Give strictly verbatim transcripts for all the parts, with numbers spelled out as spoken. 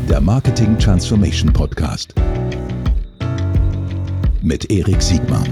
der Marketing Transformation Podcast mit Erik Siegmann.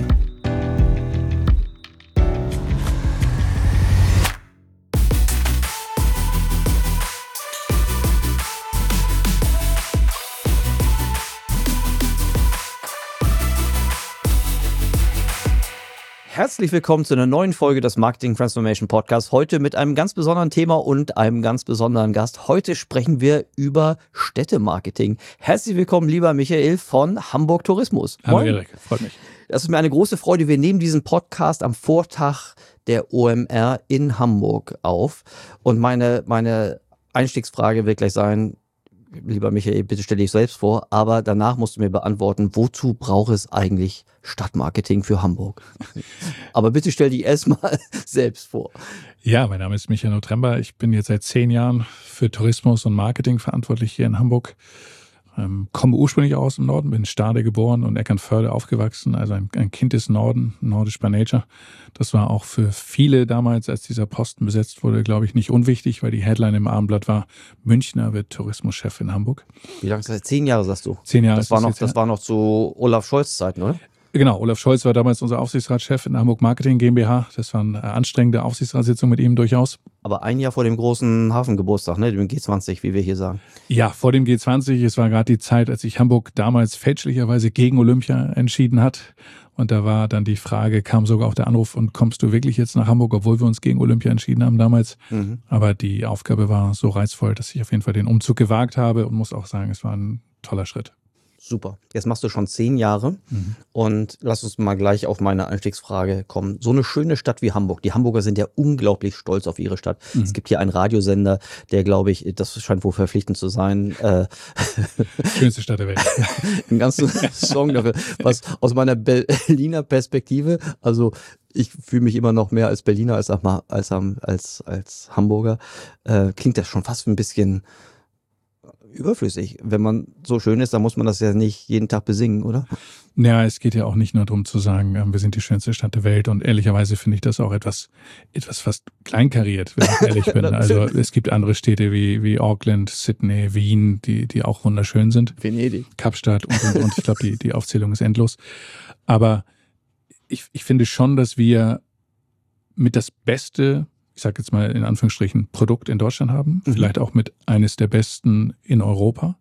Herzlich willkommen zu einer neuen Folge des Marketing Transformation Podcasts. Heute mit einem ganz besonderen Thema und einem ganz besonderen Gast. Heute sprechen wir über Städtemarketing. Herzlich willkommen, lieber Michael von Hamburg Tourismus. Hallo Erik, freut mich. Das ist mir eine große Freude. Wir nehmen diesen Podcast am Vortag der O M R in Hamburg auf. Und meine, meine Einstiegsfrage wird gleich sein, lieber Michael, bitte stell dich selbst vor, aber danach musst du mir beantworten, wozu braucht es eigentlich Stadtmarketing für Hamburg? Aber bitte stell dich erstmal selbst vor. Ja, mein Name ist Michael Notrember. Ich bin jetzt seit zehn Jahren für Tourismus und Marketing verantwortlich hier in Hamburg. Ähm, komme ursprünglich aus dem Norden, bin in Stade geboren und Eckernförde aufgewachsen, also ein, ein Kind des Norden, nordisch by nature. Das war auch für viele damals, als dieser Posten besetzt wurde, glaube ich, nicht unwichtig, weil die Headline im Abendblatt war, Münchner wird Tourismuschef in Hamburg. Wie lange ist das? Zehn Jahre, sagst du? Zehn Jahre. Das war noch, das war noch zu Olaf Scholz Zeiten, oder? Genau, Olaf Scholz war damals unser Aufsichtsratschef in Hamburg Marketing GmbH. Das war eine anstrengende Aufsichtsratssitzung mit ihm durchaus. Aber ein Jahr vor dem großen Hafengeburtstag, ne, dem G zwanzig, wie wir hier sagen. Ja, vor dem G zwanzig. Es war gerade die Zeit, als sich Hamburg damals fälschlicherweise gegen Olympia entschieden hat. Und da war dann die Frage, kam sogar auch der Anruf, und kommst du wirklich jetzt nach Hamburg, obwohl wir uns gegen Olympia entschieden haben damals. Mhm. Aber die Aufgabe war so reizvoll, dass ich auf jeden Fall den Umzug gewagt habe und muss auch sagen, es war ein toller Schritt. Super. Jetzt machst du schon zehn Jahre mhm. und lass uns mal gleich auf meine Einstiegsfrage kommen. So eine schöne Stadt wie Hamburg. Die Hamburger sind ja unglaublich stolz auf ihre Stadt. Mhm. Es gibt hier einen Radiosender, der, glaube ich, das scheint wohl verpflichtend zu sein. Äh, Schönste Stadt der Welt. Ein ganzer Song dafür. Was aus meiner Berliner Perspektive, also ich fühle mich immer noch mehr als Berliner als, als, als, als Hamburger, äh, klingt das schon fast ein bisschen überflüssig. Wenn man so schön ist, dann muss man das ja nicht jeden Tag besingen, oder? Ja, es geht ja auch nicht nur darum zu sagen, wir sind die schönste Stadt der Welt, und ehrlicherweise finde ich das auch etwas, etwas fast kleinkariert, wenn ich ehrlich bin. Also es gibt andere Städte wie, wie Auckland, Sydney, Wien, die, die auch wunderschön sind. Venedig. Kapstadt und, und, und. Ich glaube, die, die Aufzählung ist endlos. Aber ich, ich finde schon, dass wir mit das Beste, ich sage jetzt mal in Anführungsstrichen, Produkt in Deutschland haben, mhm. vielleicht auch mit eines der besten in Europa.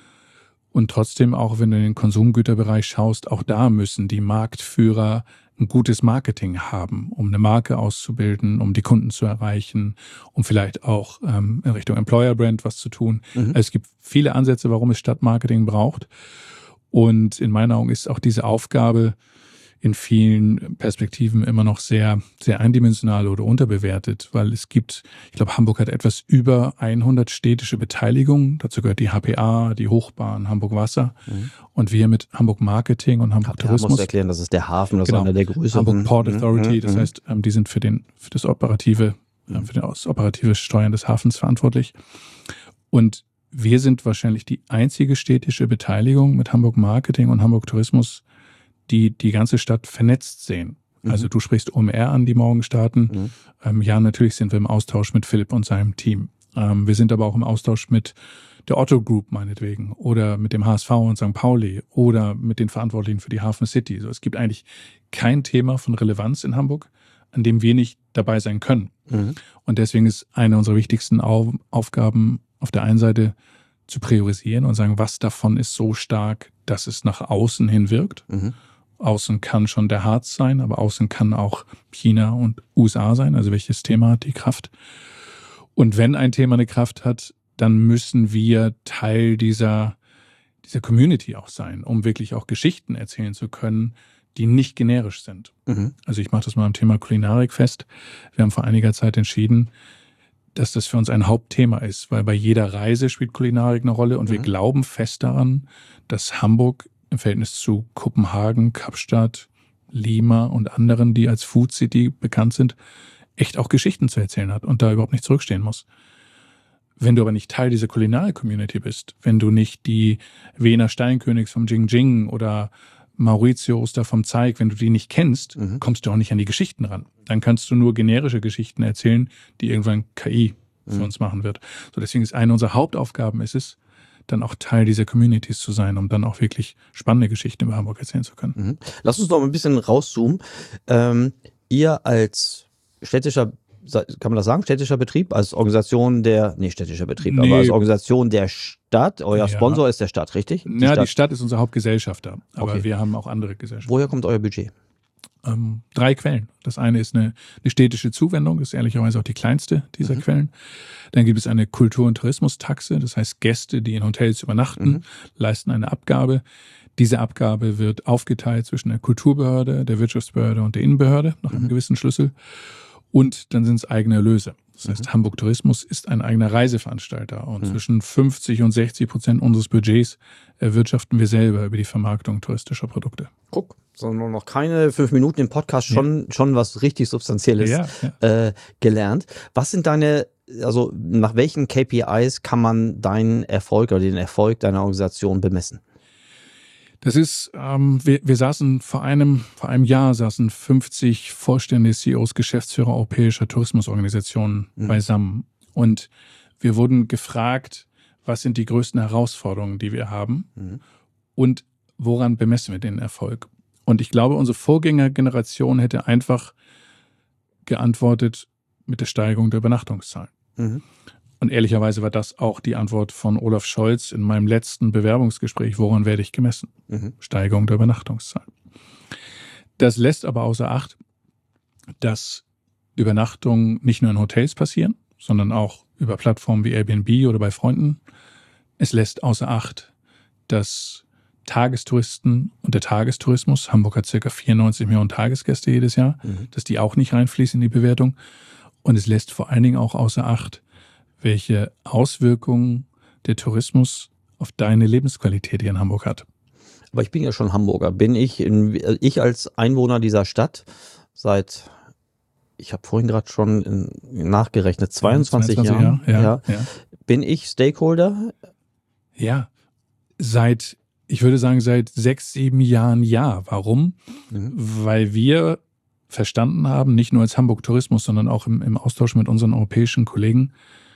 Und trotzdem, auch wenn du in den Konsumgüterbereich schaust, auch da müssen die Marktführer ein gutes Marketing haben, um eine Marke auszubilden, um die Kunden zu erreichen, um vielleicht auch ähm, in Richtung Employer Brand was zu tun. Mhm. Also es gibt viele Ansätze, warum es Stadtmarketing braucht. Und in meinen Augen ist auch diese Aufgabe in vielen Perspektiven immer noch sehr, sehr eindimensional oder unterbewertet, weil es gibt, ich glaube, Hamburg hat etwas über hundert städtische Beteiligungen. Dazu gehört die H P A, die Hochbahn, Hamburg Wasser. Mhm. Und wir mit Hamburg Marketing und Hamburg H P A Tourismus. Musst du erklären, das ist der Hafen, das genau. ist einer der größeren. Hamburg Port Authority, mhm. das heißt, die sind für den, für das operative, mhm. für das operative Steuern des Hafens verantwortlich. Und wir sind wahrscheinlich die einzige städtische Beteiligung mit Hamburg Marketing und Hamburg Tourismus, die die ganze Stadt vernetzt sehen. Mhm. Also du sprichst O M R an, die morgen starten. Mhm. Ähm, ja, natürlich sind wir im Austausch mit Philipp und seinem Team. Ähm, wir sind aber auch im Austausch mit der Otto Group meinetwegen oder mit dem H S V und Sankt Pauli oder mit den Verantwortlichen für die Hafen City. So, es gibt eigentlich kein Thema von Relevanz in Hamburg, an dem wir nicht dabei sein können. Mhm. Und deswegen ist eine unserer wichtigsten Au- Aufgaben auf der einen Seite zu priorisieren und sagen, was davon ist so stark, dass es nach außen hin wirkt. Mhm. Außen kann schon der Harz sein, aber außen kann auch China und U S A sein. Also welches Thema hat die Kraft? Und wenn ein Thema eine Kraft hat, dann müssen wir Teil dieser, dieser Community auch sein, um wirklich auch Geschichten erzählen zu können, die nicht generisch sind. Mhm. Also ich mache das mal am Thema Kulinarik fest. Wir haben vor einiger Zeit entschieden, dass das für uns ein Hauptthema ist, weil bei jeder Reise spielt Kulinarik eine Rolle und mhm. wir glauben fest daran, dass Hamburg im Verhältnis zu Kopenhagen, Kapstadt, Lima und anderen, die als Food City bekannt sind, echt auch Geschichten zu erzählen hat und da überhaupt nicht zurückstehen muss. Wenn du aber nicht Teil dieser Kulinar-Community bist, wenn du nicht die Wiener Steinkönigs vom Jing Jing oder Mauritius da vom Zeig, wenn du die nicht kennst, mhm. kommst du auch nicht an die Geschichten ran. Dann kannst du nur generische Geschichten erzählen, die irgendwann K I für mhm. uns machen wird. So, deswegen ist eine unserer Hauptaufgaben ist es, dann auch Teil dieser Communities zu sein, um dann auch wirklich spannende Geschichten über Hamburg erzählen zu können. Mhm. Lass uns doch mal ein bisschen rauszoomen. Ähm, ihr als städtischer, kann man das sagen, städtischer Betrieb, als Organisation der, nee, städtischer Betrieb, Nee. aber als Organisation der Stadt, euer Ja. Sponsor ist der Stadt, richtig? Die ja, Stadt. die Stadt ist unser Hauptgesellschafter, aber Okay. wir haben auch andere Gesellschaften. Woher kommt euer Budget? Ähm, drei Quellen. Das eine ist eine, eine städtische Zuwendung, das ist ehrlicherweise auch die kleinste dieser Mhm. Quellen. Dann gibt es eine Kultur- und Tourismustaxe, das heißt Gäste, die in Hotels übernachten, Mhm. leisten eine Abgabe. Diese Abgabe wird aufgeteilt zwischen der Kulturbehörde, der Wirtschaftsbehörde und der Innenbehörde nach einem Mhm. gewissen Schlüssel. Und dann sind es eigene Erlöse. Das heißt, Mhm. Hamburg Tourismus ist ein eigener Reiseveranstalter und Mhm. zwischen fünfzig und sechzig Prozent unseres Budgets erwirtschaften wir selber über die Vermarktung touristischer Produkte. Guck, sondern noch keine fünf Minuten im Podcast schon, schon was richtig Substanzielles Ja, ja. äh, gelernt. Was sind deine, also nach welchen K P Is kann man deinen Erfolg oder den Erfolg deiner Organisation bemessen? Das ist, ähm, wir, wir saßen vor einem, vor einem Jahr saßen fünfzig Vorstände, C E Os, Geschäftsführer europäischer Tourismusorganisationen Mhm. beisammen. Und wir wurden gefragt, was sind die größten Herausforderungen, die wir haben Mhm. und woran bemessen wir den Erfolg? Und ich glaube, unsere Vorgängergeneration hätte einfach geantwortet mit der Steigerung der Übernachtungszahlen. Mhm. Und ehrlicherweise war das auch die Antwort von Olaf Scholz in meinem letzten Bewerbungsgespräch, woran werde ich gemessen? Mhm. Steigerung der Übernachtungszahlen. Das lässt aber außer Acht, dass Übernachtungen nicht nur in Hotels passieren, sondern auch über Plattformen wie Airbnb oder bei Freunden. Es lässt außer Acht, dass Tagestouristen und der Tagestourismus, Hamburg hat ca. vierundneunzig Millionen Tagesgäste jedes Jahr, Mhm. dass die auch nicht reinfließen in die Bewertung. Und es lässt vor allen Dingen auch außer Acht, welche Auswirkungen der Tourismus auf deine Lebensqualität hier in Hamburg hat. Aber ich bin ja schon Hamburger. Bin ich, in, ich als Einwohner dieser Stadt seit, ich habe vorhin gerade schon in, nachgerechnet, zweiundzwanzig, Jahren, Jahre, ja, ja, ja. bin ich Stakeholder? Ja, seit, ich würde sagen, seit sechs, sieben Jahren ja. Warum? Mhm. Weil wir verstanden haben, nicht nur als Hamburg Tourismus, sondern auch im, im Austausch mit unseren europäischen Kollegen,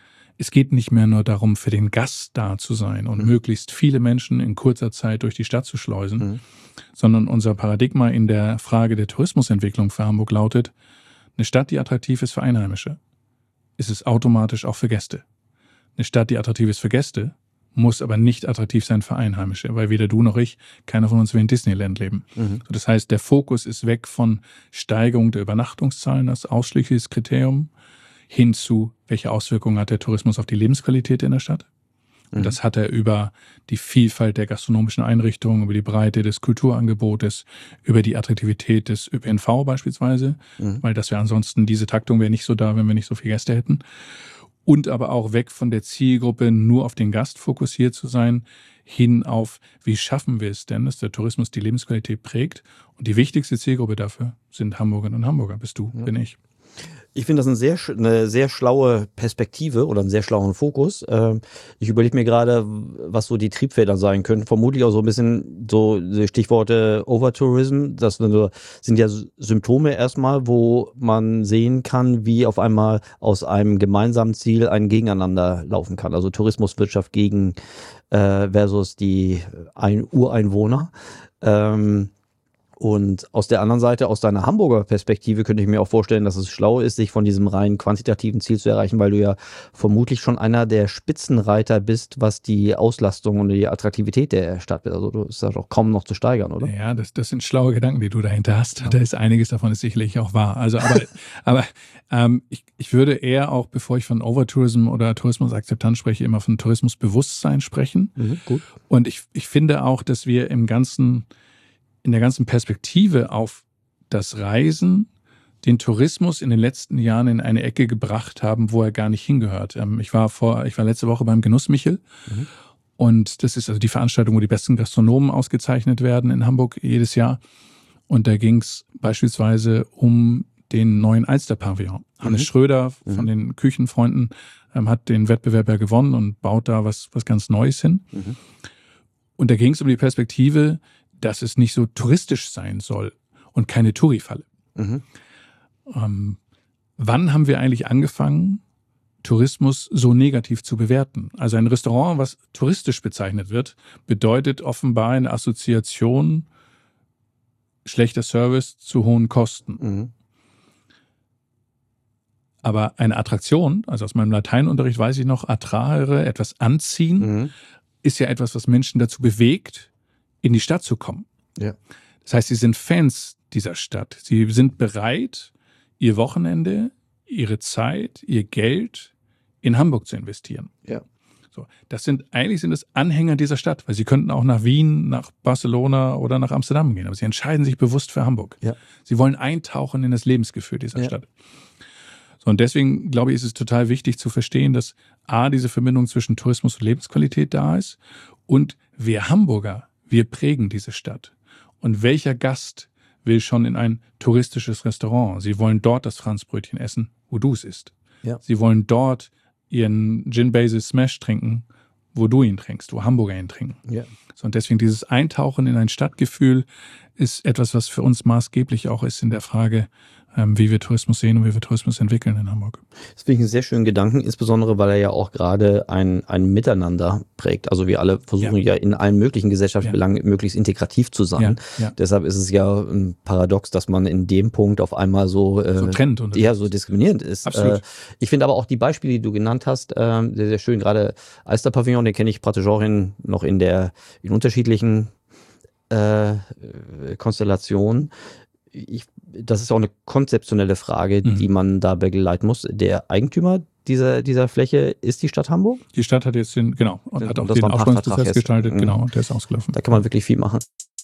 es geht nicht mehr nur darum, für den Gast da zu sein und Mhm. möglichst viele Menschen in kurzer Zeit durch die Stadt zu schleusen, Mhm. sondern unser Paradigma in der Frage der Tourismusentwicklung für Hamburg lautet, eine Stadt, die attraktiv ist für Einheimische, ist es automatisch auch für Gäste. Eine Stadt, die attraktiv ist für Gäste, muss aber nicht attraktiv sein für Einheimische, weil weder du noch ich, keiner von uns will in Disneyland leben. Mhm. Das heißt, der Fokus ist weg von Steigerung der Übernachtungszahlen als ausschließliches Kriterium hin zu, welche Auswirkungen hat der Tourismus auf die Lebensqualität in der Stadt. Und Mhm. das hat er über die Vielfalt der gastronomischen Einrichtungen, über die Breite des Kulturangebotes, über die Attraktivität des Ö P N V beispielsweise, Mhm. weil das wäre ansonsten, diese Taktung wäre nicht so da, wenn wir nicht so viele Gäste hätten. Und aber auch weg von der Zielgruppe, nur auf den Gast fokussiert zu sein, hin auf, wie schaffen wir es denn, dass der Tourismus die Lebensqualität prägt. Und die wichtigste Zielgruppe dafür sind Hamburgerinnen und Hamburger. Bist du, Ja. bin ich. Ich finde das eine sehr, sch- eine sehr schlaue Perspektive oder einen sehr schlauen Fokus. Ähm, Ich überlege mir gerade, was so die Triebfeder sein können. Vermutlich auch so ein bisschen so die Stichworte Overtourism. Das sind so- sind ja Symptome erstmal, wo man sehen kann, wie auf einmal aus einem gemeinsamen Ziel ein Gegeneinander laufen kann. Also Tourismuswirtschaft gegen äh, versus die ein Ureinwohner. Ähm, Und aus der anderen Seite, aus deiner Hamburger Perspektive, könnte ich mir auch vorstellen, dass es schlau ist, sich von diesem rein quantitativen Ziel zu erreichen, weil du ja vermutlich schon einer der Spitzenreiter bist, was die Auslastung und die Attraktivität der Stadt ist. Also du ist ja doch kaum noch zu steigern, oder? Ja, das, das sind schlaue Gedanken, die du dahinter hast. Da ist einiges davon ist sicherlich auch wahr. Also, aber, aber ähm, ich, ich würde eher auch, bevor ich von Overtourism oder Tourismusakzeptanz spreche, immer von Tourismusbewusstsein sprechen. Mhm, gut. Und ich, ich finde auch, dass wir im ganzen, in der ganzen Perspektive auf das Reisen den Tourismus in den letzten Jahren in eine Ecke gebracht haben, wo er gar nicht hingehört. Ähm, ich war vor, ich war letzte Woche beim Genuss Michel. Mhm. Und das ist also die Veranstaltung, wo die besten Gastronomen ausgezeichnet werden in Hamburg jedes Jahr. Und da ging es beispielsweise um den neuen Alster-Pavillon. Hannes Mhm. Schröder von Mhm. den Küchenfreunden ähm, hat den Wettbewerb ja gewonnen und baut da was, was ganz Neues hin. Mhm. Und da ging es um die Perspektive, dass es nicht so touristisch sein soll und keine Touri-Falle. Mhm. Ähm, wann haben wir eigentlich angefangen, Tourismus so negativ zu bewerten. Also ein Restaurant, was touristisch bezeichnet wird, bedeutet offenbar eine Assoziation schlechter Service zu hohen Kosten. Mhm. Aber eine Attraktion, also aus meinem Lateinunterricht weiß ich noch, attrahre, etwas anziehen, Mhm. ist ja etwas, was Menschen dazu bewegt, in die Stadt zu kommen. Ja. Das heißt, sie sind Fans dieser Stadt. Sie sind bereit, ihr Wochenende, ihre Zeit, ihr Geld in Hamburg zu investieren. Ja. So, das sind, eigentlich sind es Anhänger dieser Stadt, weil sie könnten auch nach Wien, nach Barcelona oder nach Amsterdam gehen, aber sie entscheiden sich bewusst für Hamburg. Ja. Sie wollen eintauchen in das Lebensgefühl dieser Ja. Stadt. So, und deswegen, glaube ich, ist es total wichtig zu verstehen, dass A, diese Verbindung zwischen Tourismus und Lebensqualität da ist und wir Hamburger, wir prägen diese Stadt. Und welcher Gast will schon in ein touristisches Restaurant? Sie wollen dort das Franzbrötchen essen, wo du es isst. Ja. Sie wollen dort ihren Gin Basil Smash trinken, wo du ihn trinkst, wo Hamburger ihn trinken. Ja. So, und deswegen dieses Eintauchen in ein Stadtgefühl ist etwas, was für uns maßgeblich auch ist in der Frage, ähm, wie wir Tourismus sehen und wie wir Tourismus entwickeln in Hamburg. Das finde ich einen sehr schönen Gedanken, insbesondere weil er ja auch gerade ein, ein Miteinander prägt. Also wir alle versuchen ja, Ja. in allen möglichen Gesellschaftsbelangen ja. möglichst integrativ zu sein. Ja, ja. Deshalb ist es ja ein Paradox, dass man in dem Punkt auf einmal so, äh, So trennt und ja, so diskriminierend ist. Absolut. Äh, ich finde aber auch die Beispiele, die du genannt hast, äh, sehr, sehr schön. Gerade Alster-Pavillon, den kenne ich praktisch auch in, noch in der in unterschiedlichen äh, Konstellationen. Ich, das ist auch eine konzeptionelle Frage, Mhm. die man da begleiten muss. Der Eigentümer dieser, dieser Fläche ist die Stadt Hamburg. Die Stadt hat jetzt den, genau, und Das- hat auch das den war ein Ausstellungsprozess Pachtvertrag jetzt. gestaltet, Mhm. genau, und der ist ausgelaufen. Da kann man wirklich viel machen.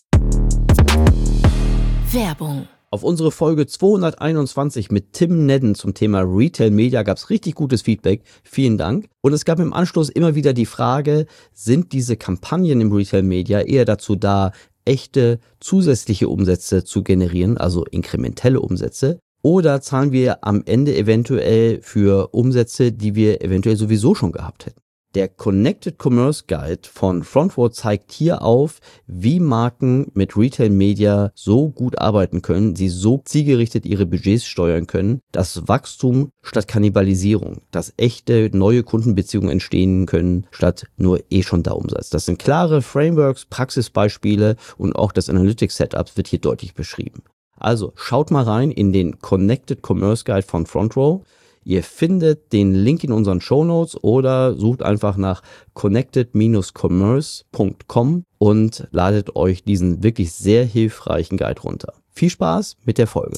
Werbung. Auf unsere Folge zweihunderteinundzwanzig mit Tim Nedden zum Thema Retail Media gab es richtig gutes Feedback. Vielen Dank. Und es gab im Anschluss immer wieder die Frage, sind diese Kampagnen im Retail Media eher dazu da, echte zusätzliche Umsätze zu generieren, also inkrementelle Umsätze, oder zahlen wir am Ende eventuell für Umsätze, die wir eventuell sowieso schon gehabt hätten? Der Connected Commerce Guide von Frontrow zeigt hier auf, wie Marken mit Retail Media so gut arbeiten können, sie so zielgerichtet ihre Budgets steuern können, dass Wachstum statt Kannibalisierung, dass echte neue Kundenbeziehungen entstehen können, statt nur eh schon da Umsatz. Das sind klare Frameworks, Praxisbeispiele und auch das Analytics Setup wird hier deutlich beschrieben. Also schaut mal rein in den Connected Commerce Guide von Frontrow. Ihr findet den Link in unseren Shownotes oder sucht einfach nach connected commerce punkt com und ladet euch diesen wirklich sehr hilfreichen Guide runter. Viel Spaß mit der Folge.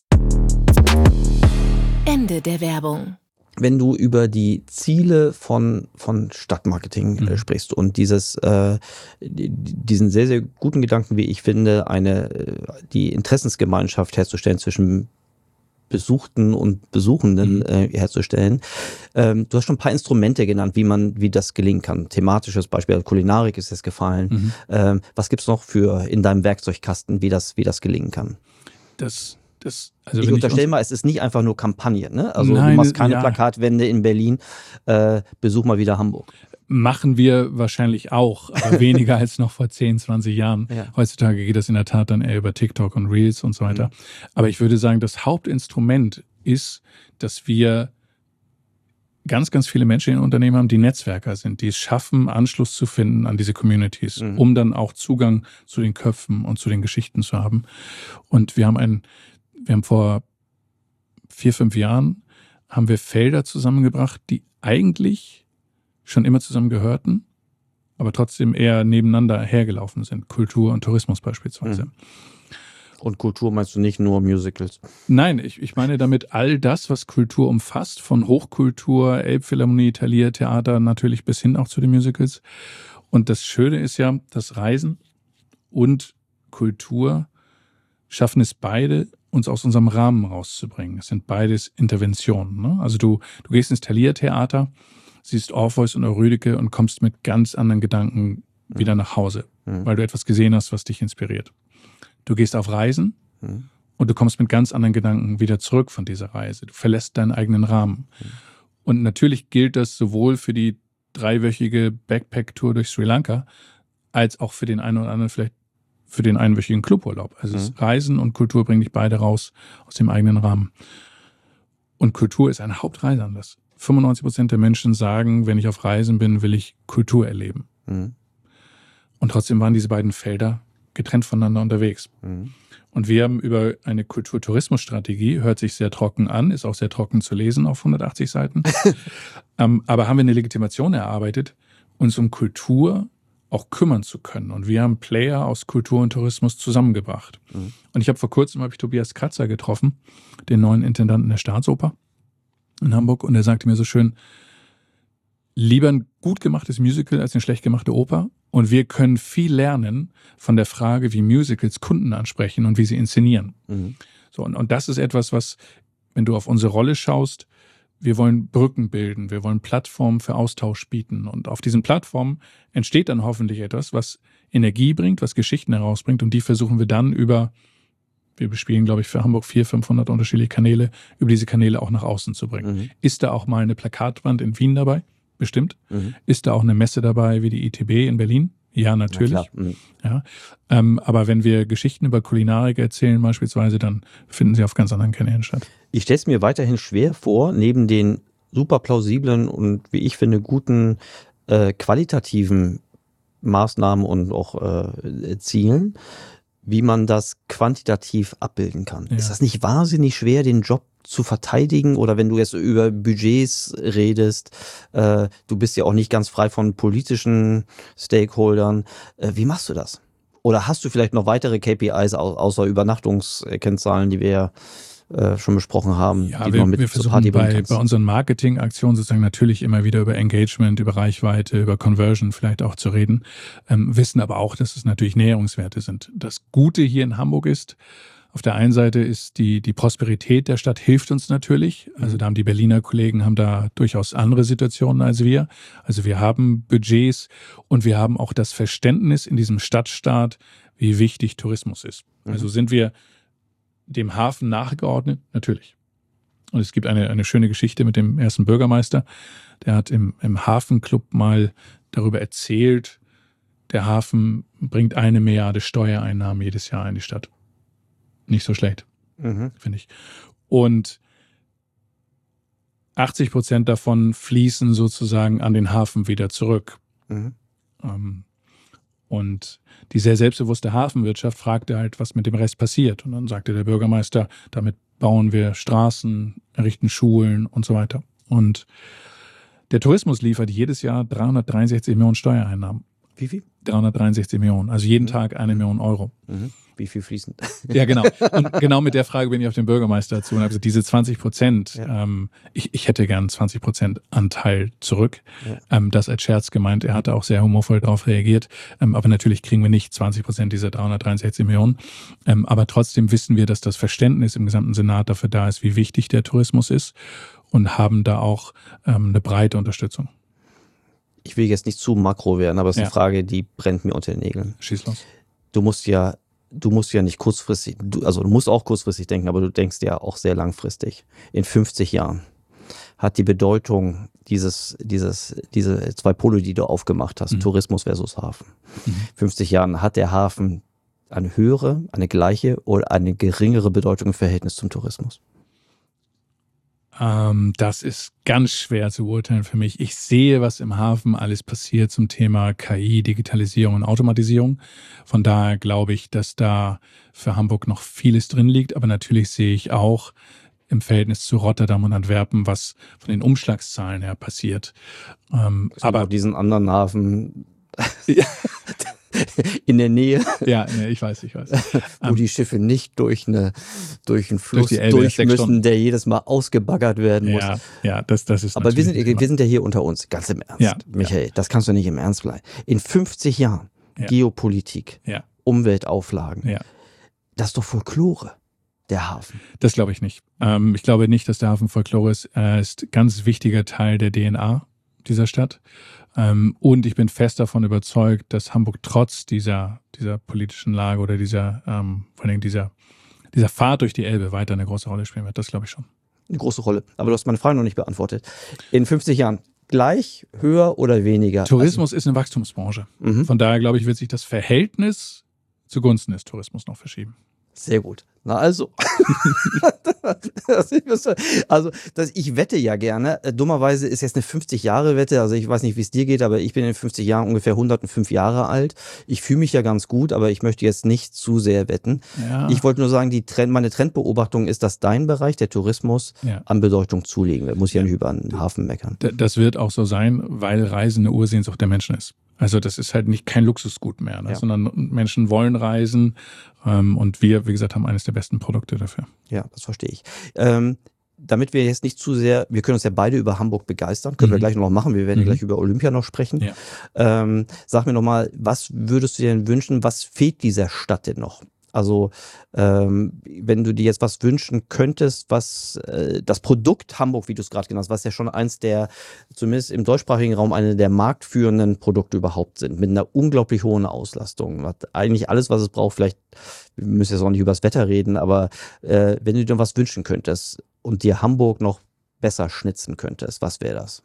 Ende der Werbung. Wenn du über die Ziele von, von Stadtmarketing Mhm. äh, sprichst und dieses, äh, die- diesen sehr, sehr guten Gedanken, wie ich finde, eine, äh, die Interessensgemeinschaft herzustellen zwischen Besuchten und Besuchenden Mhm. äh, herzustellen. Ähm, du hast schon ein paar Instrumente genannt, wie man, wie das gelingen kann. Thematisches Beispiel, Kulinarik ist jetzt gefallen. Mhm. Ähm, was gibt's noch für in deinem Werkzeugkasten, wie das, wie das gelingen kann? Das, das, also Ich wenn unterstelle uns- mal, es ist nicht einfach nur Kampagne, ne? Also Nein, du machst keine ja. Plakatwände in Berlin, äh, besuch mal wieder Hamburg. Machen wir wahrscheinlich auch, aber weniger als noch vor zehn, zwanzig Jahren. Ja. Heutzutage geht das in der Tat dann eher über TikTok und Reels und so weiter. Aber ich würde sagen, das Hauptinstrument ist, dass wir ganz, ganz viele Menschen in Unternehmen haben, die Netzwerker sind, die es schaffen, Anschluss zu finden an diese Communities, Mhm. um dann auch Zugang zu den Köpfen und zu den Geschichten zu haben. Und wir haben ein, wir haben vor vier, fünf Jahren haben wir Felder zusammengebracht, die eigentlich schon immer zusammen gehörten, aber trotzdem eher nebeneinander hergelaufen sind. Kultur und Tourismus beispielsweise. Mhm. Und Kultur meinst du nicht nur Musicals? Nein, ich, ich meine damit all das, was Kultur umfasst, von Hochkultur, Elbphilharmonie, Thalia, Theater, natürlich bis hin auch zu den Musicals. Und das Schöne ist ja, dass Reisen und Kultur schaffen es beide, uns aus unserem Rahmen rauszubringen. Es sind beides Interventionen. Ne? Also du, du gehst ins Thalia-Theater, siehst Orpheus und Eurydike und kommst mit ganz anderen Gedanken wieder nach Hause, Mhm. weil du etwas gesehen hast, was dich inspiriert. Du gehst auf Reisen Mhm. und du kommst mit ganz anderen Gedanken wieder zurück von dieser Reise. Du verlässt deinen eigenen Rahmen. Mhm. Und natürlich gilt das sowohl für die dreiwöchige Backpack-Tour durch Sri Lanka, als auch für den einen oder anderen vielleicht für den einwöchigen Cluburlaub. Also es Mhm. Reisen und Kultur bringen dich beide raus aus dem eigenen Rahmen. Und Kultur ist ein Hauptreiseanlass. fünfundneunzig Prozent der Menschen sagen, wenn ich auf Reisen bin, will ich Kultur erleben. Mhm. Und trotzdem waren diese beiden Felder getrennt voneinander unterwegs. Mhm. Und wir haben über eine Kulturtourismusstrategie, hört sich sehr trocken an, ist auch sehr trocken zu lesen auf hundertachtzig Seiten, ähm, aber haben wir eine Legitimation erarbeitet, uns um Kultur auch kümmern zu können. Und wir haben Player aus Kultur und Tourismus zusammengebracht. Mhm. Und ich habe vor kurzem habe ich Tobias Kratzer getroffen, den neuen Intendanten der Staatsoper in Hamburg, und er sagte mir so schön, lieber ein gut gemachtes Musical als eine schlecht gemachte Oper. Und wir können viel lernen von der Frage, wie Musicals Kunden ansprechen und wie sie inszenieren. Mhm. So, und, und das ist etwas, was, wenn du auf unsere Rolle schaust, wir wollen Brücken bilden, wir wollen Plattformen für Austausch bieten. Und auf diesen Plattformen entsteht dann hoffentlich etwas, was Energie bringt, was Geschichten herausbringt. Und die versuchen wir dann über, wir bespielen, glaube ich, für Hamburg vierhundert, fünfhundert unterschiedliche Kanäle, über diese Kanäle auch nach außen zu bringen. Mhm. Ist da auch mal eine Plakatwand in Wien dabei? Bestimmt. Mhm. Ist da auch eine Messe dabei wie die I T B in Berlin? Ja, natürlich. Na mhm. Ja, ähm, aber wenn wir Geschichten über Kulinarik erzählen beispielsweise, dann finden sie auf ganz anderen Kanälen statt. Ich stelle es mir weiterhin schwer vor, neben den super plausiblen und, wie ich finde, guten äh, qualitativen Maßnahmen und auch äh, Zielen, wie man das quantitativ abbilden kann. Ja. Ist das nicht wahnsinnig schwer, den Job zu verteidigen? Oder wenn du jetzt über Budgets redest, äh, du bist ja auch nicht ganz frei von politischen Stakeholdern. Äh, wie machst du das? Oder hast du vielleicht noch weitere K P Is au- außer Übernachtungskennzahlen, die wir äh, schon besprochen haben? Ja, die wir, noch mit wir versuchen bei, bei unseren Marketingaktionen sozusagen natürlich immer wieder über Engagement, über Reichweite, über Conversion vielleicht auch zu reden, ähm, wissen aber auch, dass es natürlich Näherungswerte sind. Das Gute hier in Hamburg ist, auf der einen Seite ist die, die Prosperität der Stadt hilft uns natürlich. Also da haben die Berliner Kollegen haben da durchaus andere Situationen als wir. Also wir haben Budgets und wir haben auch das Verständnis in diesem Stadtstaat, wie wichtig Tourismus ist. Mhm. Also sind wir dem Hafen nachgeordnet? Natürlich. Und es gibt eine, eine schöne Geschichte mit dem ersten Bürgermeister. Der hat im, im Hafenclub mal darüber erzählt, der Hafen bringt eine Milliarde Steuereinnahmen jedes Jahr in die Stadt. Nicht so schlecht, mhm. finde ich. Und achtzig Prozent davon fließen sozusagen an den Hafen wieder zurück. Mhm. Ähm, und die sehr selbstbewusste Hafenwirtschaft fragte halt, was mit dem Rest passiert. Und dann sagte der Bürgermeister, damit bauen wir Straßen, errichten Schulen und so weiter. Und der Tourismus liefert jedes Jahr dreihundertdreiundsechzig Millionen Steuereinnahmen. Wie viel? dreihundertdreiundsechzig Millionen, also jeden mhm. Tag eine Million Euro. Mhm. Wie viel fließen? Ja, genau. Und genau mit der Frage bin ich auf den Bürgermeister zu und habe gesagt, diese zwanzig Prozent, ja. ähm, ich, ich hätte gern zwanzig Prozent Anteil zurück. Ja. Ähm, das als Scherz gemeint. Er hatte auch sehr humorvoll darauf reagiert. Ähm, aber natürlich kriegen wir nicht zwanzig Prozent dieser dreihundertdreiundsechzig Millionen. Ähm, aber trotzdem wissen wir, dass das Verständnis im gesamten Senat dafür da ist, wie wichtig der Tourismus ist, und haben da auch ähm, eine breite Unterstützung. Ich will jetzt nicht zu makro werden, aber es ist ja. eine Frage, die brennt mir unter den Nägeln. Schieß los. Du musst ja Du musst ja nicht kurzfristig, du, also du musst auch kurzfristig denken, aber du denkst ja auch sehr langfristig. In fünfzig Jahren hat die Bedeutung dieses, dieses, diese zwei Pole, die du aufgemacht hast, mhm. Tourismus versus Hafen. Mhm. fünfzig Jahren hat der Hafen eine höhere, eine gleiche oder eine geringere Bedeutung im Verhältnis zum Tourismus? Ähm, das ist ganz schwer zu beurteilen für mich. Ich sehe, was im Hafen alles passiert zum Thema K I, Digitalisierung und Automatisierung. Von daher glaube ich, dass da für Hamburg noch vieles drin liegt. Aber natürlich sehe ich auch im Verhältnis zu Rotterdam und Antwerpen, was von den Umschlagszahlen her passiert. Ähm, aber diesen anderen Hafen in der Nähe. Ja, nee, ich weiß, ich weiß. Wo um, die Schiffe nicht durch, eine, durch einen Fluss durch, durch müssen, der jedes Mal ausgebaggert werden muss. Ja, ja das, das ist Aber wir sind, wir sind ja hier unter uns, ganz im Ernst. Ja, Michael, ja. Das kannst du nicht im Ernst bleiben. In fünfzig Jahren ja. Geopolitik, ja. Umweltauflagen, ja. das ist doch Folklore, der Hafen. Das glaube ich nicht. Ähm, ich glaube nicht, dass der Hafen Folklore ist. Er ist ein ganz wichtiger Teil der D N A dieser Stadt. Ähm, und ich bin fest davon überzeugt, dass Hamburg trotz dieser, dieser politischen Lage oder dieser, ähm, vor allem dieser, dieser Fahrt durch die Elbe weiter eine große Rolle spielen wird. Das glaube ich schon. Eine große Rolle. Aber du hast meine Frage noch nicht beantwortet. In fünfzig Jahren gleich, höher oder weniger? Tourismus also, ist eine Wachstumsbranche. Mhm. Von daher glaube ich, wird sich das Verhältnis zugunsten des Tourismus noch verschieben. Sehr gut. Na also. also, das, ich wette ja gerne. Dummerweise ist jetzt eine fünfzig-Jahre-Wette. Also ich weiß nicht, wie es dir geht, aber ich bin in fünfzig Jahren ungefähr hundertfünf Jahre alt. Ich fühle mich ja ganz gut, aber ich möchte jetzt nicht zu sehr wetten. Ja. Ich wollte nur sagen, die Trend, meine Trendbeobachtung ist, dass dein Bereich, der Tourismus, ja. an Bedeutung zulegen wird. Muss ja nicht über einen Hafen meckern. Das wird auch so sein, weil Reisen eine Ursehnsucht der Menschen ist. Also das ist halt nicht kein Luxusgut mehr, ne? Ja. Sondern Menschen wollen reisen ähm, und wir, wie gesagt, haben eines der besten Produkte dafür. Ja, das verstehe ich. Ähm, damit wir jetzt nicht zu sehr, wir können uns ja beide über Hamburg begeistern, können mhm. wir gleich noch machen, wir werden mhm. gleich über Olympia noch sprechen. Ja. Ähm, sag mir nochmal, was würdest du dir denn wünschen, was fehlt dieser Stadt denn noch? Also ähm, wenn du dir jetzt was wünschen könntest, was äh, das Produkt Hamburg, wie du es gerade genannt hast, was ja schon eins der, zumindest im deutschsprachigen Raum, eine der marktführenden Produkte überhaupt sind, mit einer unglaublich hohen Auslastung. Hat eigentlich alles, was es braucht, vielleicht, wir müssen jetzt auch nicht über das Wetter reden, aber äh, wenn du dir was wünschen könntest und dir Hamburg noch besser schnitzen könntest, was wäre das?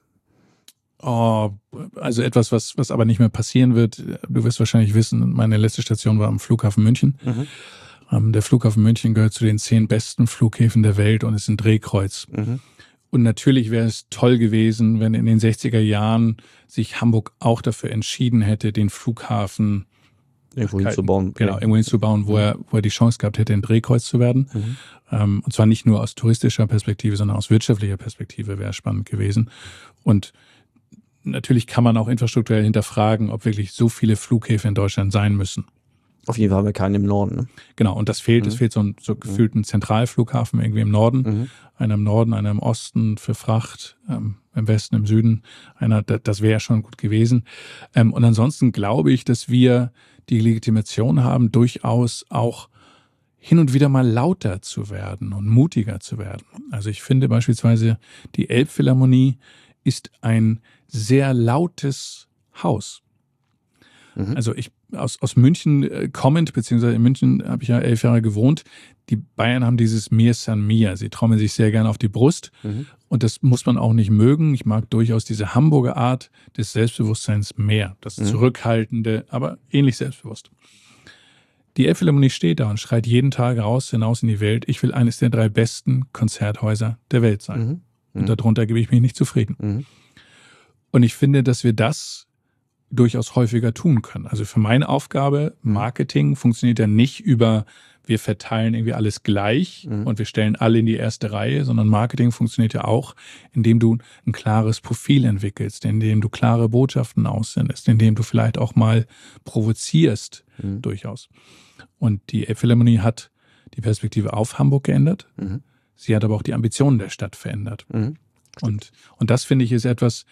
Oh, also etwas, was, was aber nicht mehr passieren wird. Du wirst wahrscheinlich wissen, meine letzte Station war am Flughafen München. Mhm. Ähm, der Flughafen München gehört zu den zehn besten Flughäfen der Welt und ist ein Drehkreuz. Mhm. Und natürlich wäre es toll gewesen, wenn in den sechziger Jahren sich Hamburg auch dafür entschieden hätte, den Flughafen irgendwo hinzubauen. Genau, irgendwo hinzubauen, wo er, wo er die Chance gehabt hätte, ein Drehkreuz zu werden. Mhm. Ähm, und zwar nicht nur aus touristischer Perspektive, sondern aus wirtschaftlicher Perspektive wäre spannend gewesen. Und natürlich kann man auch infrastrukturell hinterfragen, ob wirklich so viele Flughäfen in Deutschland sein müssen. Auf jeden Fall haben wir keinen im Norden. Ne? Genau, und das fehlt. Es mhm. fehlt so ein so gefühlten Zentralflughafen irgendwie im Norden. Mhm. Einer im Norden, einer im Osten für Fracht, ähm, im Westen, im Süden. Einer, das wäre schon gut gewesen. Ähm, und ansonsten glaube ich, dass wir die Legitimation haben, durchaus auch hin und wieder mal lauter zu werden und mutiger zu werden. Also ich finde beispielsweise, die Elbphilharmonie ist ein sehr lautes Haus. Mhm. Also ich aus, aus München äh, kommend, beziehungsweise in München habe ich ja elf Jahre gewohnt, die Bayern haben dieses Mir San Mir. Sie trommeln sich sehr gerne auf die Brust mhm. und das muss man auch nicht mögen. Ich mag durchaus diese Hamburger Art des Selbstbewusstseins mehr. Das mhm. Zurückhaltende, aber ähnlich selbstbewusst. Die Elbphilharmonie steht da und schreit jeden Tag raus, hinaus in die Welt. Ich will eines der drei besten Konzerthäuser der Welt sein. Mhm. Und darunter gebe ich mich nicht zufrieden. Mhm. Und ich finde, dass wir das durchaus häufiger tun können. Also für meine Aufgabe, Marketing funktioniert ja nicht über, wir verteilen irgendwie alles gleich mhm. und wir stellen alle in die erste Reihe, sondern Marketing funktioniert ja auch, indem du ein klares Profil entwickelst, indem du klare Botschaften aussendest, indem du vielleicht auch mal provozierst, mhm. durchaus. Und die Elbphilharmonie hat die Perspektive auf Hamburg geändert. Mhm. Sie hat aber auch die Ambitionen der Stadt verändert. Mhm. Und, und das, finde ich, ist etwas,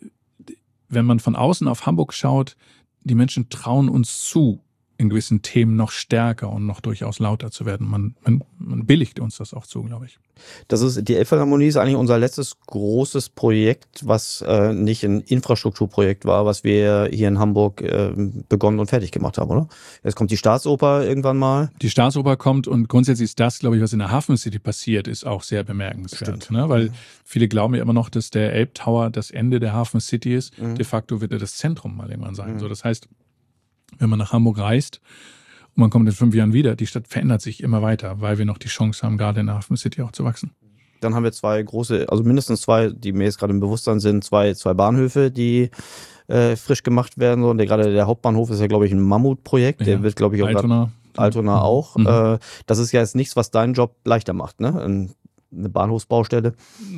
wenn man von außen auf Hamburg schaut, die Menschen trauen uns zu, in gewissen Themen noch stärker und noch durchaus lauter zu werden. Man, man, man billigt uns das auch zu, glaube ich. Das ist, die Elbphilharmonie ist eigentlich unser letztes großes Projekt, was äh, nicht ein Infrastrukturprojekt war, was wir hier in Hamburg äh, begonnen und fertig gemacht haben, oder? Jetzt kommt die Staatsoper irgendwann mal. Die Staatsoper kommt und grundsätzlich ist das, glaube ich, was in der Hafen City passiert, ist auch sehr bemerkenswert. Ne? Weil viele glauben ja immer noch, dass der Elbtower das Ende der Hafen City ist. Mhm. De facto wird er das Zentrum mal irgendwann sein. Mhm. So, das heißt, wenn man nach Hamburg reist und man kommt in fünf Jahren wieder, die Stadt verändert sich immer weiter, weil wir noch die Chance haben, gerade in der Hafen City auch zu wachsen. Dann haben wir zwei große, also mindestens zwei, die mir jetzt gerade im Bewusstsein sind, zwei, zwei Bahnhöfe, die äh, frisch gemacht werden. Und der, gerade der Hauptbahnhof ist ja, glaube ich, ein Mammutprojekt. Der ja, wird, glaube ich, auch Altona. Altona mhm. auch. Mhm. Äh, das ist ja jetzt nichts, was deinen Job leichter macht, ne? Ein, eine Bahnhofsbaustelle?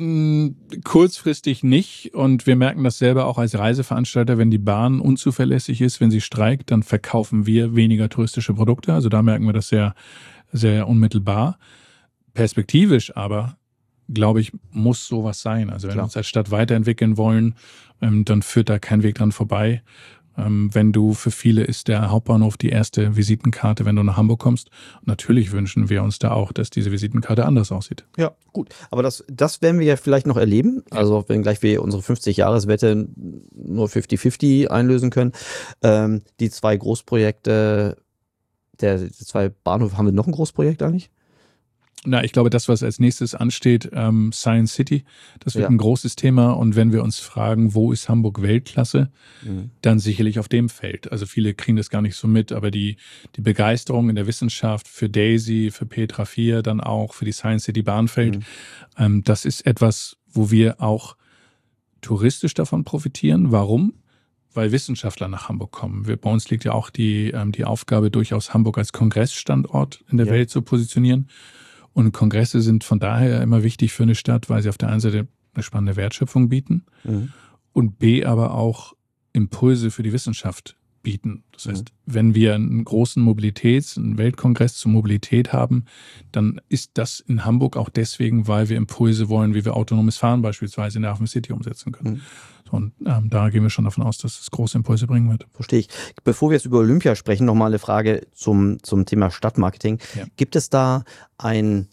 Kurzfristig nicht, und wir merken das selber auch als Reiseveranstalter, wenn die Bahn unzuverlässig ist, wenn sie streikt, dann verkaufen wir weniger touristische Produkte, also da merken wir das sehr, sehr unmittelbar. Perspektivisch aber, glaube ich, muss sowas sein. Also wenn Klar. wir uns als Stadt weiterentwickeln wollen, dann führt da kein Weg dran vorbei. Wenn du, für viele ist der Hauptbahnhof die erste Visitenkarte, wenn du nach Hamburg kommst. Natürlich wünschen wir uns da auch, dass diese Visitenkarte anders aussieht. Ja, gut. Aber das, das werden wir ja vielleicht noch erleben. Also wenn gleich wir unsere fünfzig-Jahres-Wette nur fünfzig fünfzig einlösen können. Ähm, die zwei Großprojekte, der die zwei Bahnhöfe, haben wir noch ein Großprojekt eigentlich? Na, ich glaube, das, was als nächstes ansteht, ähm, Science City, das wird Ja. ein großes Thema. Und wenn wir uns fragen, wo ist Hamburg Weltklasse, Mhm. dann sicherlich auf dem Feld. Also viele kriegen das gar nicht so mit, aber die, die Begeisterung in der Wissenschaft für Daisy, für Petra vier, dann auch für die Science City Bahnfeld, Mhm. ähm, das ist etwas, wo wir auch touristisch davon profitieren. Warum? Weil Wissenschaftler nach Hamburg kommen. Wir, bei uns liegt ja auch die, ähm, die Aufgabe, durchaus Hamburg als Kongressstandort in der Ja. Welt zu positionieren. Und Kongresse sind von daher immer wichtig für eine Stadt, weil sie auf der einen Seite eine spannende Wertschöpfung bieten Mhm. und B aber auch Impulse für die Wissenschaft bieten. Das heißt, wenn wir einen großen Mobilitäts-, einen Weltkongress zur Mobilität haben, dann ist das in Hamburg auch deswegen, weil wir Impulse wollen, wie wir autonomes Fahren beispielsweise in der Hafen City umsetzen können. Mhm. So, und ähm, da gehen wir schon davon aus, dass es große Impulse bringen wird. Verstehe ich. Bevor wir jetzt über Olympia sprechen, nochmal eine Frage zum, zum Thema Stadtmarketing. Ja. Gibt es da ein,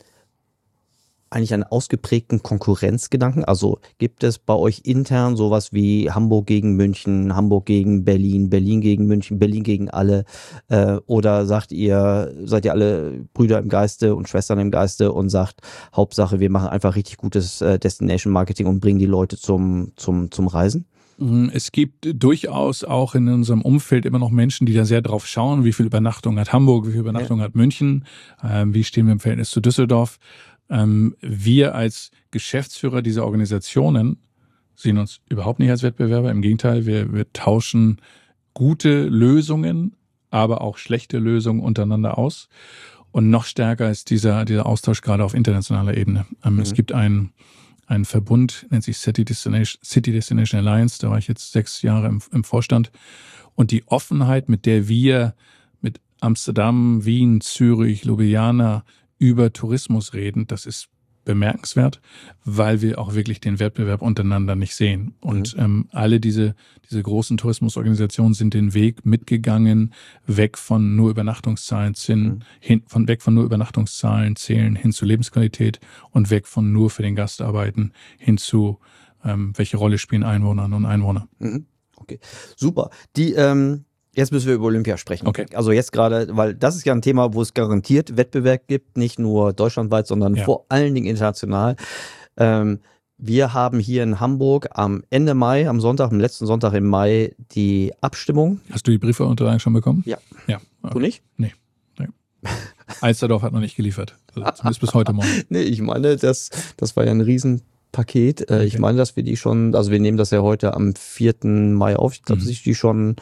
eigentlich einen ausgeprägten Konkurrenzgedanken? Also gibt es bei euch intern sowas wie Hamburg gegen München, Hamburg gegen Berlin, Berlin gegen München, Berlin gegen alle? Äh, oder sagt ihr, seid ihr alle Brüder im Geiste und Schwestern im Geiste und sagt, Hauptsache, wir machen einfach richtig gutes äh, Destination Marketing und bringen die Leute zum, zum, zum Reisen? Es gibt durchaus auch in unserem Umfeld immer noch Menschen, die da sehr drauf schauen, wie viel Übernachtung hat Hamburg, wie viel Übernachtung ja. hat München, ähm, wie stehen wir im Verhältnis zu Düsseldorf. Ähm, wir als Geschäftsführer dieser Organisationen sehen uns überhaupt nicht als Wettbewerber. Im Gegenteil, wir, wir tauschen gute Lösungen, aber auch schlechte Lösungen untereinander aus. Und noch stärker ist dieser, dieser Austausch gerade auf internationaler Ebene. Ähm, mhm. Es gibt einen Ein Verbund, nennt sich City Destination, City Destination Alliance, da war ich jetzt sechs Jahre im, im Vorstand. Und die Offenheit, mit der wir mit Amsterdam, Wien, Zürich, Ljubljana über Tourismus reden, das ist bemerkenswert, weil wir auch wirklich den Wettbewerb untereinander nicht sehen. Und mhm. ähm, alle diese, diese großen Tourismusorganisationen sind den Weg mitgegangen, weg von nur Übernachtungszahlen hin, mhm. hin, von weg von nur Übernachtungszahlen zählen hin zu Lebensqualität und weg von nur für den Gast arbeiten hin zu ähm, welche Rolle spielen Einwohnerinnen und Einwohner. Mhm. Okay, super. Die ähm Jetzt müssen wir über Olympia sprechen. Okay. Also jetzt gerade, weil das ist ja ein Thema, wo es garantiert Wettbewerb gibt, nicht nur deutschlandweit, sondern ja. vor allen Dingen international. Ähm, wir haben hier in Hamburg am Ende Mai, am Sonntag, am letzten Sonntag im Mai, die Abstimmung. Hast du die Briefe schon bekommen? Ja. ja. Okay. Du nicht? Nee. nee. Alsterdorf hat noch nicht geliefert. Also zumindest bis heute Morgen. Nee, ich meine, das, das war ja ein riesen Paket. Okay. Ich meine, dass wir die schon, also wir nehmen das ja heute am vierten Mai auf. Ich glaube, mhm. dass ich die schon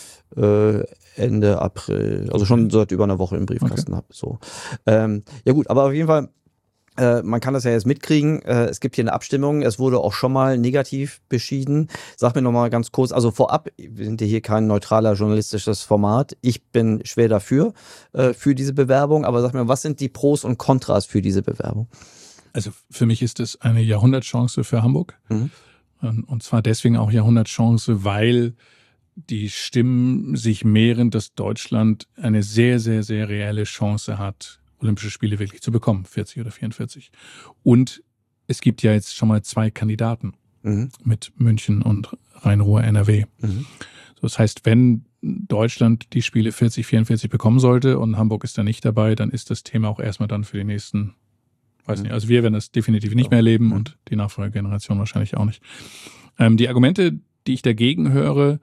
Ende April, also schon seit über einer Woche im Briefkasten okay. habe. So. Ähm, ja gut, aber auf jeden Fall, äh, man kann das ja jetzt mitkriegen. Äh, es gibt hier eine Abstimmung. Es wurde auch schon mal negativ beschieden. Sag mir nochmal ganz kurz, also vorab, wir sind ja hier kein neutraler journalistisches Format. Ich bin schwer dafür, äh, für diese Bewerbung. Aber sag mir, was sind die Pros und Kontras für diese Bewerbung? Also für mich ist es eine Jahrhundertchance für Hamburg. Mhm. Und zwar deswegen auch Jahrhundertchance, weil die Stimmen sich mehren, dass Deutschland eine sehr, sehr, sehr reelle Chance hat, Olympische Spiele wirklich zu bekommen, vierzig oder vierundvierzig. Und es gibt ja jetzt schon mal zwei Kandidaten mhm. mit München und Rhein-Ruhr N R W. Mhm. Das heißt, wenn Deutschland die Spiele vierzig, vierundvierzig bekommen sollte und Hamburg ist da nicht dabei, dann ist das Thema auch erstmal dann für die nächsten, weiß mhm. nicht, also wir werden das definitiv nicht mehr erleben mhm. und die Nachfolgegeneration wahrscheinlich auch nicht. Ähm, die Argumente, die ich dagegen höre,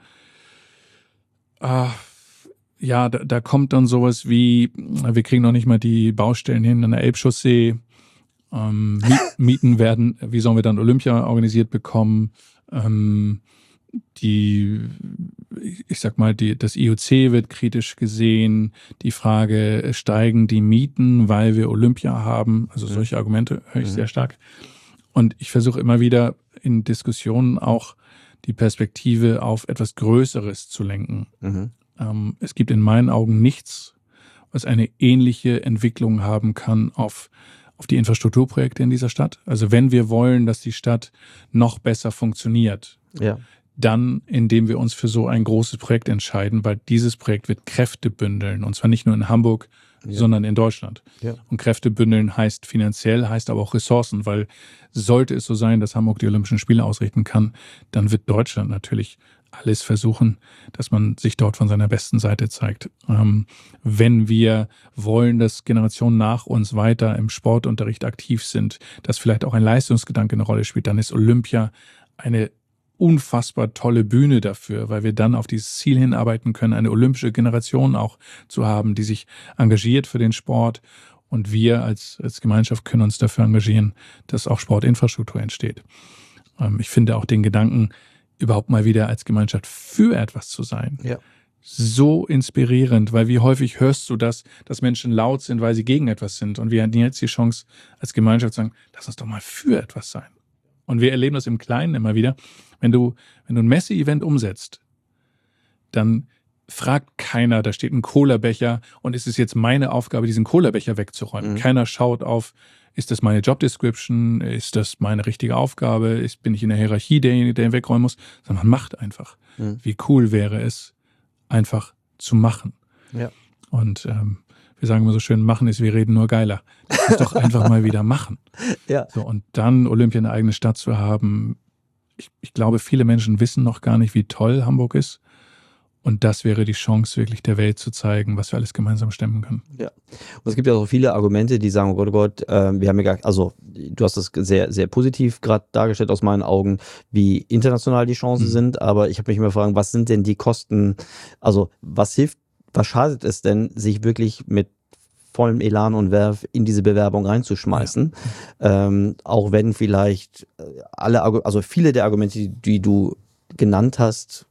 Ah, ja, da, da kommt dann sowas wie, wir kriegen noch nicht mal die Baustellen hin an der Elbchaussee, ähm, Mieten werden, wie sollen wir dann Olympia organisiert bekommen, ähm, die, ich sag mal, die, das I O C wird kritisch gesehen, die Frage, steigen die Mieten, weil wir Olympia haben, also solche Argumente höre ich mhm. sehr stark. Und ich versuche immer wieder in Diskussionen auch die Perspektive auf etwas Größeres zu lenken. Mhm. Ähm, es gibt in meinen Augen nichts, was eine ähnliche Entwicklung haben kann auf, auf die Infrastrukturprojekte in dieser Stadt. Also wenn wir wollen, dass die Stadt noch besser funktioniert, ja. dann indem wir uns für so ein großes Projekt entscheiden, weil dieses Projekt wird Kräfte bündeln. Und zwar nicht nur in Hamburg, ja. sondern in Deutschland. Ja. Und Kräfte bündeln heißt finanziell, heißt aber auch Ressourcen, weil sollte es so sein, dass Hamburg die Olympischen Spiele ausrichten kann, dann wird Deutschland natürlich alles versuchen, dass man sich dort von seiner besten Seite zeigt. Ähm, wenn wir wollen, dass Generationen nach uns weiter im Sportunterricht aktiv sind, dass vielleicht auch ein Leistungsgedanke eine Rolle spielt, dann ist Olympia eine unfassbar tolle Bühne dafür, weil wir dann auf dieses Ziel hinarbeiten können, eine olympische Generation auch zu haben, die sich engagiert für den Sport. Und wir als, als Gemeinschaft können uns dafür engagieren, dass auch Sportinfrastruktur entsteht. Ähm, ich finde auch den Gedanken, überhaupt mal wieder als Gemeinschaft für etwas zu sein, Ja. so inspirierend, weil wie häufig hörst du das, dass Menschen laut sind, weil sie gegen etwas sind. Und wir hatten jetzt die Chance, als Gemeinschaft zu sagen, lass uns doch mal für etwas sein. Und wir erleben das im Kleinen immer wieder. Wenn du, wenn du ein Messe-Event umsetzt, dann fragt keiner, da steht ein Cola-Becher und ist es jetzt meine Aufgabe, diesen Cola-Becher wegzuräumen. Mhm. Keiner schaut auf, ist das meine Job-Description, ist das meine richtige Aufgabe, ist, bin ich in der Hierarchie derjenige, der ihn wegräumen muss, sondern man macht einfach. Mhm. Wie cool wäre es, einfach zu machen. Ja. Und ähm, wir sagen immer so schön, machen ist, wir reden nur geiler. Das ist doch einfach mal wieder machen. Ja. So, und dann Olympia eine eigene Stadt zu haben. Ich, ich glaube, viele Menschen wissen noch gar nicht, wie toll Hamburg ist. Und das wäre die Chance, wirklich der Welt zu zeigen, was wir alles gemeinsam stemmen können. Ja. Und es gibt ja auch viele Argumente, die sagen, oh Gott, oh Gott, äh, wir haben ja gar, also du hast das sehr, sehr positiv gerade dargestellt aus meinen Augen, wie international die Chancen mhm. sind. Aber ich habe mich immer gefragt, was sind denn die Kosten? Also was hilft, was schadet es denn, sich wirklich mit vollem Elan und Werf in diese Bewerbung reinzuschmeißen? Ja. Ähm, auch wenn vielleicht alle, also viele der Argumente, die, die du genannt hast,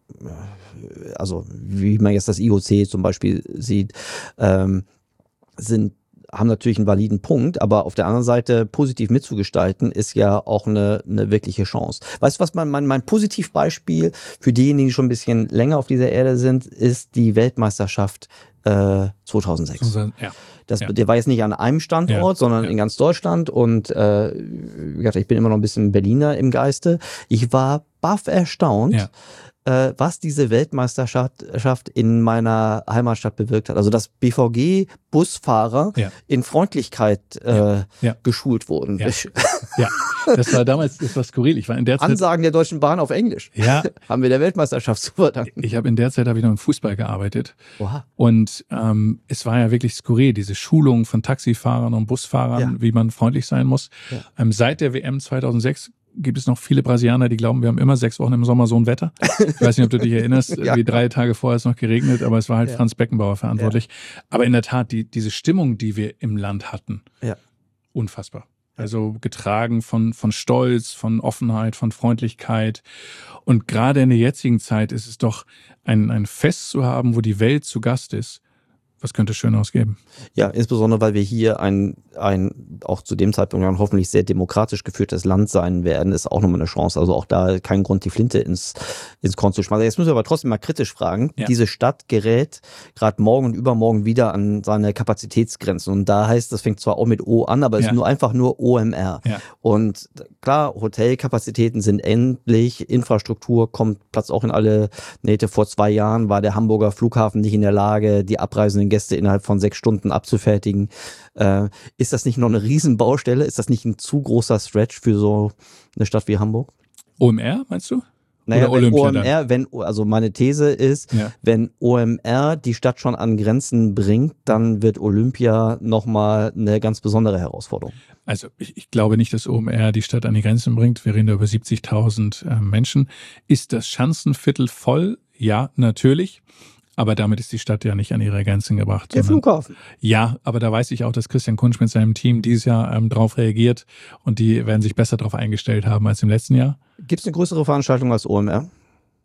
also wie man jetzt das I O C zum Beispiel sieht, ähm, sind, haben natürlich einen validen Punkt, aber auf der anderen Seite positiv mitzugestalten, ist ja auch eine, eine wirkliche Chance. Weißt du, was mein, mein, mein Positivbeispiel für diejenigen, die schon ein bisschen länger auf dieser Erde sind, ist die Weltmeisterschaft äh, zweitausendsechs. Ja. Das, ja. Der war jetzt nicht an einem Standort, ja. sondern ja. in ganz Deutschland und äh, wie gesagt, ich bin immer noch ein bisschen Berliner im Geiste. Ich war baff erstaunt, ja. äh, was diese Weltmeisterschaft in meiner Heimatstadt bewirkt hat. Also dass B V G-Busfahrer ja. in Freundlichkeit äh, ja. Ja. geschult wurden. Ja. ja, das war damals, das war skurril. Ich war in der Zeit, Ansagen der Deutschen Bahn auf Englisch. Ja. Haben wir der Weltmeisterschaft zu verdanken. Ich habe in der Zeit habe ich noch im Fußball gearbeitet. Oha. Und ähm, es war ja wirklich skurril, diese Schulung von Taxifahrern und Busfahrern, ja. wie man freundlich sein muss. Ja. Ähm, seit der W M zweitausendsechs gibt es noch viele Brasilianer, die glauben, wir haben immer sechs Wochen im Sommer so ein Wetter. Ich weiß nicht, ob du dich erinnerst, ja. wie drei Tage vorher es noch geregnet, aber es war halt ja. Franz Beckenbauer verantwortlich. Ja. Aber in der Tat, die, diese Stimmung, die wir im Land hatten, ja. unfassbar. Also getragen von, von Stolz, von Offenheit, von Freundlichkeit. Und gerade in der jetzigen Zeit ist es doch ein, ein Fest zu haben, wo die Welt zu Gast ist. Was könnte Schöneres geben? Ja, insbesondere, weil wir hier ein, ein auch zu dem Zeitpunkt ein hoffentlich sehr demokratisch geführtes Land sein werden, ist auch nochmal eine Chance. Also auch da kein Grund, die Flinte ins, ins Korn zu schmeißen. Jetzt müssen wir aber trotzdem mal kritisch fragen. Ja. Diese Stadt gerät gerade morgen und übermorgen wieder an seine Kapazitätsgrenzen. Und da heißt, das fängt zwar auch mit O an, aber es ja. ist nur einfach nur O M R. Ja. Und klar, Hotelkapazitäten sind endlich, Infrastruktur kommt Platz auch in alle Nähte. Vor zwei Jahren war der Hamburger Flughafen nicht in der Lage, die abreisenden Gäste innerhalb von sechs Stunden abzufertigen. Äh, ist das nicht noch eine Riesenbaustelle? Ist das nicht ein zu großer Stretch für so eine Stadt wie Hamburg? O M R, meinst du? Naja, Oder wenn O M R, wenn, also meine These ist, ja. wenn O M R die Stadt schon an Grenzen bringt, dann wird Olympia nochmal eine ganz besondere Herausforderung. Also ich, ich glaube nicht, dass O M R die Stadt an die Grenzen bringt. Wir reden da über siebzigtausend äh, Menschen. Ist das Schanzenviertel voll? Ja, natürlich. Aber damit ist die Stadt ja nicht an ihre Grenzen gebracht. Der Flughafen. Ja, aber da weiß ich auch, dass Christian Kunsch mit seinem Team dieses Jahr ähm, drauf reagiert und die werden sich besser darauf eingestellt haben als im letzten Jahr. Gibt es eine größere Veranstaltung als O M R?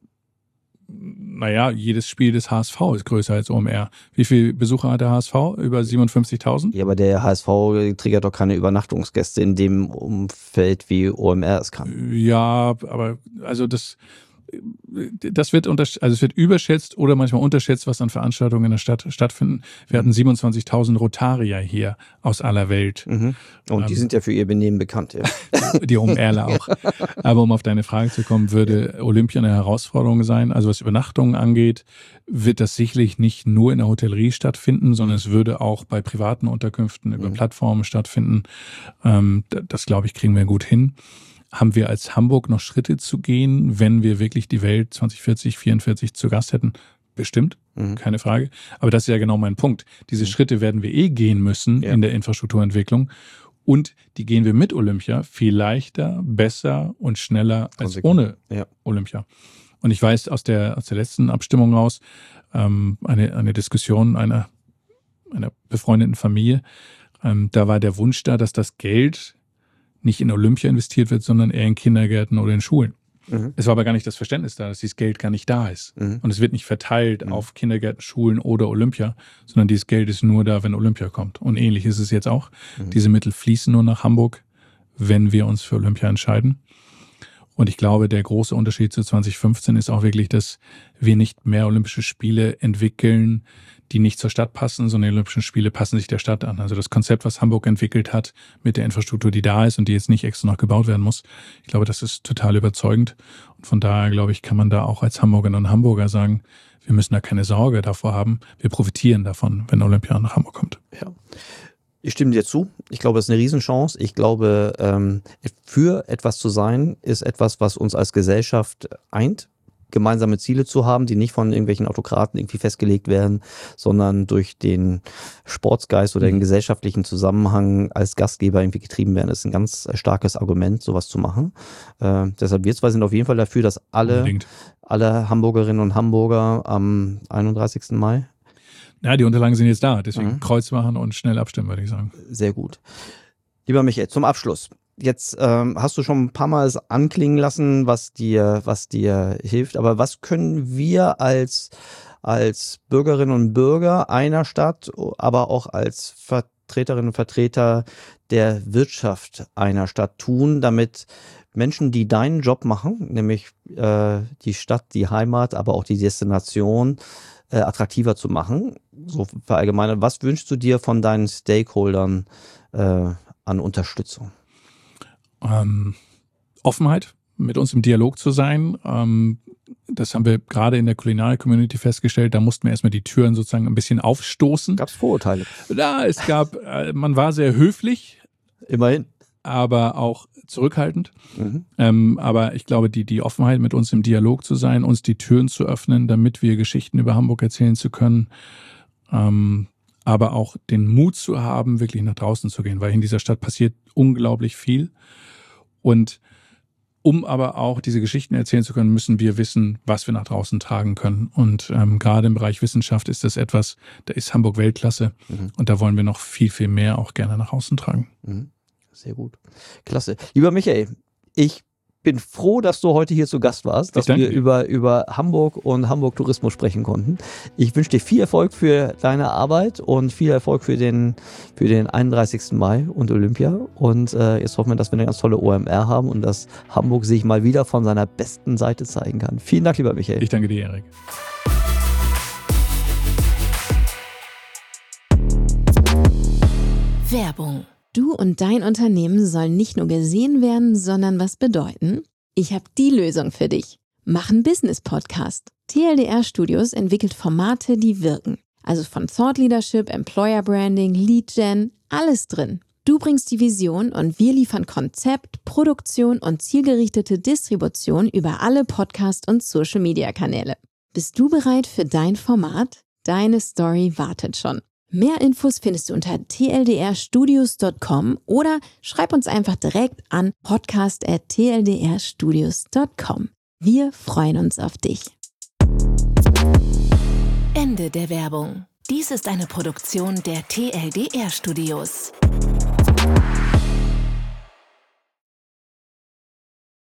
Naja, jedes Spiel des H S V ist größer als O M R. Wie viele Besucher hat der H S V? Über siebenundfünfzigtausend? Ja, aber der H S V triggert doch keine Übernachtungsgäste in dem Umfeld, wie O M R es kann. Ja, aber also das... Das wird unter, also es wird überschätzt oder manchmal unterschätzt, was an Veranstaltungen in der Stadt stattfinden. Wir hatten siebenundzwanzigtausend Rotarier hier aus aller Welt. Mhm. Und ähm, die sind ja für ihr Benehmen bekannt. Ja. Die OMRler auch. Aber um auf deine Frage zu kommen, würde Olympia eine Herausforderung sein? Also was Übernachtungen angeht, wird das sicherlich nicht nur in der Hotellerie stattfinden, sondern es würde auch bei privaten Unterkünften über mhm. Plattformen stattfinden. Ähm, das, glaube ich, kriegen wir gut hin. Haben wir als Hamburg noch Schritte zu gehen, wenn wir wirklich die Welt zwanzig vierzig, vierundvierzig zu Gast hätten? Bestimmt, mhm. keine Frage. Aber das ist ja genau mein Punkt. Diese mhm. Schritte werden wir eh gehen müssen ja. in der Infrastrukturentwicklung. Und die gehen wir mit Olympia viel leichter, besser und schneller als ohne ja. Olympia. Und ich weiß aus der, aus der letzten Abstimmung raus, ähm, eine, eine Diskussion einer, einer befreundeten Familie, ähm, da war der Wunsch da, dass das Geld nicht in Olympia investiert wird, sondern eher in Kindergärten oder in Schulen. Mhm. Es war aber gar nicht das Verständnis da, dass dieses Geld gar nicht da ist. Mhm. Und es wird nicht verteilt mhm. auf Kindergärten, Schulen oder Olympia, sondern dieses Geld ist nur da, wenn Olympia kommt. Und ähnlich ist es jetzt auch. Mhm. Diese Mittel fließen nur nach Hamburg, wenn wir uns für Olympia entscheiden. Und ich glaube, der große Unterschied zu zwanzig fünfzehn ist auch wirklich, dass wir nicht mehr Olympische Spiele entwickeln, die nicht zur Stadt passen, sondern die Olympischen Spiele passen sich der Stadt an. Also das Konzept, was Hamburg entwickelt hat mit der Infrastruktur, die da ist und die jetzt nicht extra noch gebaut werden muss, ich glaube, das ist total überzeugend. Und von daher, glaube ich, kann man da auch als Hamburgerinnen und Hamburger sagen, wir müssen da keine Sorge davor haben. Wir profitieren davon, wenn Olympia nach Hamburg kommt. Ja. Ich stimme dir zu. Ich glaube, es ist eine Riesenchance. Ich glaube, ähm, für etwas zu sein, ist etwas, was uns als Gesellschaft eint. Gemeinsame Ziele zu haben, die nicht von irgendwelchen Autokraten irgendwie festgelegt werden, sondern durch den Sportsgeist oder den gesellschaftlichen Zusammenhang als Gastgeber irgendwie getrieben werden. Das ist ein ganz starkes Argument, sowas zu machen. Äh, deshalb wir zwei sind auf jeden Fall dafür, dass alle, alle Hamburgerinnen und Hamburger am einunddreißigsten Mai Ja, die Unterlagen sind jetzt da, deswegen mhm. Kreuz machen und schnell abstimmen, würde ich sagen. Sehr gut. Lieber Michael, zum Abschluss. Jetzt ähm, hast du schon ein paar Mal es anklingen lassen, was dir, was dir hilft. Aber was können wir als, als Bürgerinnen und Bürger einer Stadt, aber auch als Vertreterinnen und Vertreter der Wirtschaft einer Stadt tun, damit Menschen, die deinen Job machen, nämlich äh, die Stadt, die Heimat, aber auch die Destination, äh, attraktiver zu machen? So verallgemeinert. Was wünschst du dir von deinen Stakeholdern äh, an Unterstützung? Ähm, Offenheit, mit uns im Dialog zu sein. Ähm, das haben wir gerade in der Kulinarik-Community festgestellt. Da mussten wir erstmal die Türen sozusagen ein bisschen aufstoßen. Gab es Vorurteile? Ja, es gab, äh, man war sehr höflich. Immerhin. Aber auch zurückhaltend. Mhm. Ähm, aber ich glaube, die, die Offenheit, mit uns im Dialog zu sein, uns die Türen zu öffnen, damit wir Geschichten über Hamburg erzählen zu können, ähm, aber auch den Mut zu haben, wirklich nach draußen zu gehen, weil in dieser Stadt passiert unglaublich viel. Und um aber auch diese Geschichten erzählen zu können, müssen wir wissen, was wir nach draußen tragen können. Und ähm, gerade im Bereich Wissenschaft ist das etwas, da ist Hamburg Weltklasse. Mhm. Und da wollen wir noch viel, viel mehr auch gerne nach außen tragen. Mhm. Sehr gut. Klasse. Lieber Michael, ich bin froh, dass du heute hier zu Gast warst, dass wir über, über Hamburg und Hamburg Tourismus sprechen konnten. Ich wünsche dir viel Erfolg für deine Arbeit und viel Erfolg für den, für den einunddreißigsten Mai und Olympia. Und äh, jetzt hoffen wir, dass wir eine ganz tolle O M R haben und dass Hamburg sich mal wieder von seiner besten Seite zeigen kann. Vielen Dank, lieber Michael. Ich danke dir, Erik. Werbung. Du und dein Unternehmen sollen nicht nur gesehen werden, sondern was bedeuten? Ich habe die Lösung für dich. Mach einen Business-Podcast. T L D R Studios entwickelt Formate, die wirken. Also von Thought Leadership, Employer Branding, Lead Gen, alles drin. Du bringst die Vision und wir liefern Konzept, Produktion und zielgerichtete Distribution über alle Podcast- und Social-Media-Kanäle. Bist du bereit für dein Format? Deine Story wartet schon. Mehr Infos findest du unter t l d r studios dot com oder schreib uns einfach direkt an podcast at t l d r studios dot com. Wir freuen uns auf dich. Ende der Werbung. Dies ist eine Produktion der T L D R Studios.